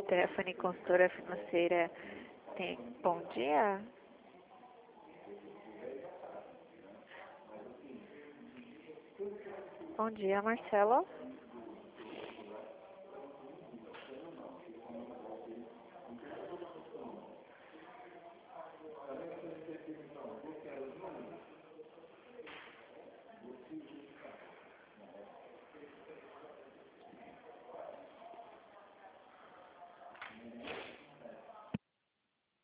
Telefone consultora financeira tem bom dia? Bom dia, Marcelo.